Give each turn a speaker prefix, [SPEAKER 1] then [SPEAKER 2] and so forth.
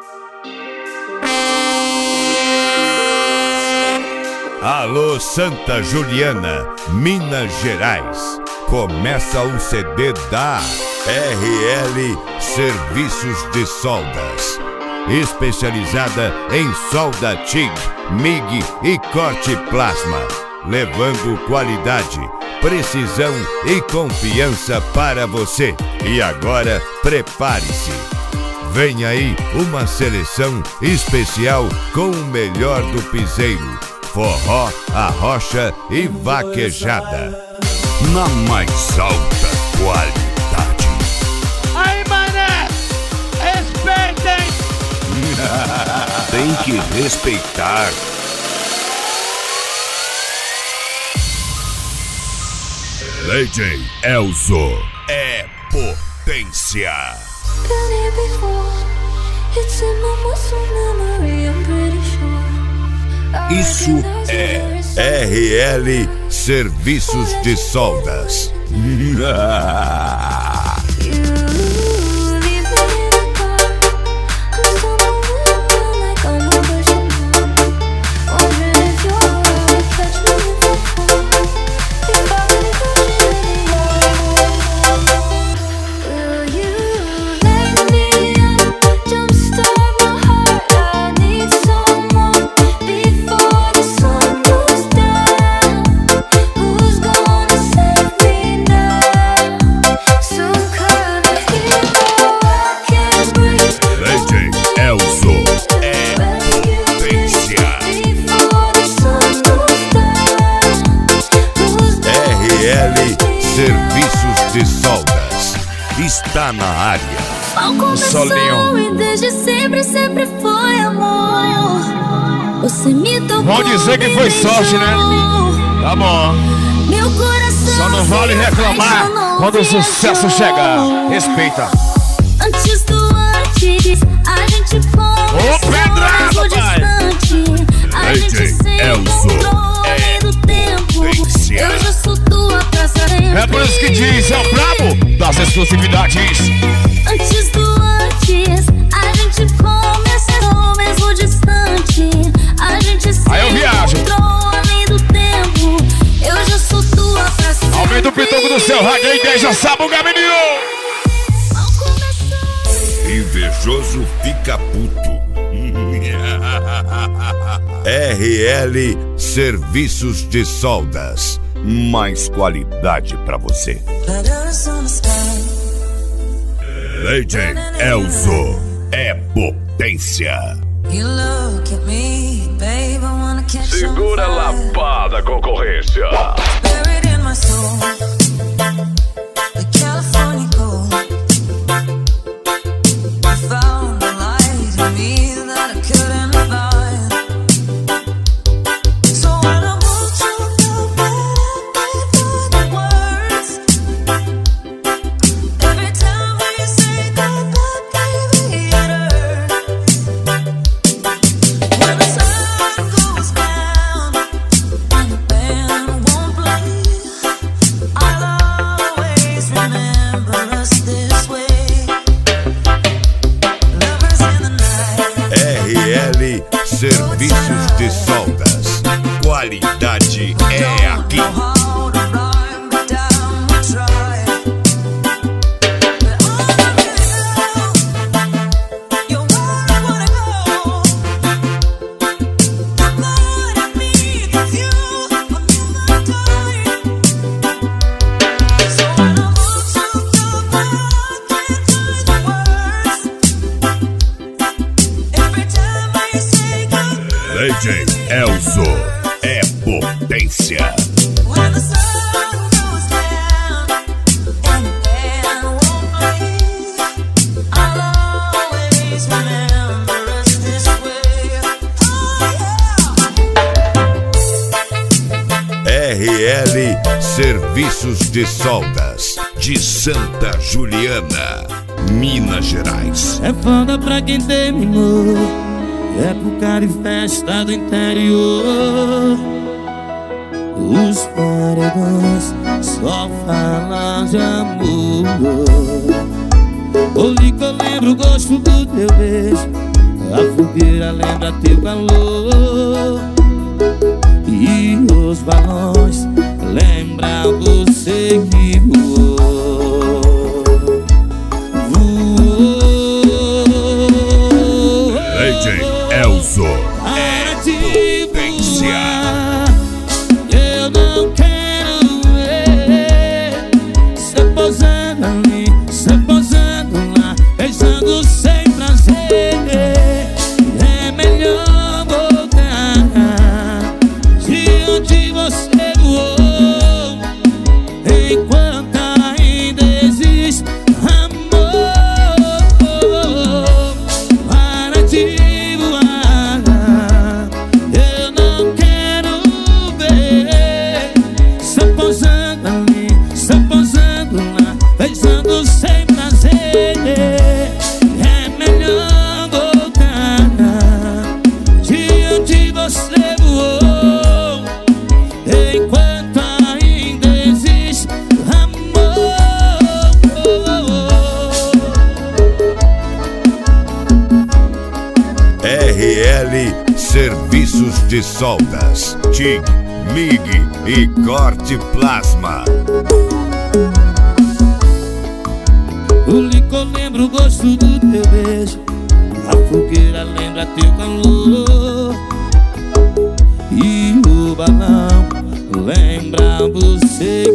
[SPEAKER 1] Alô Santa Juliana, Minas Gerais. Começa o CD da RL Serviços de Soldas, especializada em solda TIG, MIG e corte plasma, levando qualidade, precisão e confiança para você. E agora prepare-se, vem aí uma seleção especial com o melhor do piseiro, forró, arrocha e vaquejada, na mais alta qualidade.
[SPEAKER 2] Aí, mané, respeitem!
[SPEAKER 1] Tem que respeitar. DJ Elzo é potência. Isso é RL Serviços de Soldas. Serviços de Soldas está na área.
[SPEAKER 3] O solinho. E desde sempre, sempre foi amor. Você me tocou.
[SPEAKER 2] Vão dizer que foi sorte, né? Tá bom.
[SPEAKER 3] Meu coração.
[SPEAKER 2] Só não vale reclamar quando o sucesso chegar. Respeita.
[SPEAKER 3] Antes do antes, a gente começou.
[SPEAKER 2] Pedrada, pai.
[SPEAKER 3] A gente se encontrou além do tempo. Eu já sou tua pra sempre.
[SPEAKER 2] É por isso que diz, é o brabo das exclusividades.
[SPEAKER 3] Antes do antes, a gente começou mesmo distante. A gente se encontrou além do tempo. Eu já sou tua pra sempre.
[SPEAKER 2] Aumenta o pitoco do seu rádio aí, deixa sabugar, menino.
[SPEAKER 1] Invejoso fica puto. RL Serviços de Soldas, mais qualidade pra você. DJ Elzo é potência.
[SPEAKER 4] Segura a lapada, concorrência.
[SPEAKER 1] RL Serviços de Soldas, qualidade é aqui. DJ Elzo é potência. RL Serviços de Soldas de Santa Juliana, Minas Gerais.
[SPEAKER 5] É foda pra quem terminou, é pro cara em festa do interior. Os paredões só falam de amor. Ouvi que eu lembro o gosto do teu beijo, A fogueira lembra teu calor, e os balões lembram você que voou.
[SPEAKER 1] DJ Elzo é potência.
[SPEAKER 5] Eu não quero ver você posando ali, você posando lá, beijando sem prazer. É melhor voltar de onde você voou, enquanto ainda existe amor. Para de voar, eu não quero ver você posando ali, você posando lá, beijando sem prazer. É melhor voltar de onde você voou, enquanto ainda existe amor.
[SPEAKER 1] RL Serviços de Soldas, TIG, MIG e Corte Plasma.
[SPEAKER 5] O licor lembra o gosto do teu beijo, a fogueira lembra teu calor, e o balão lembra você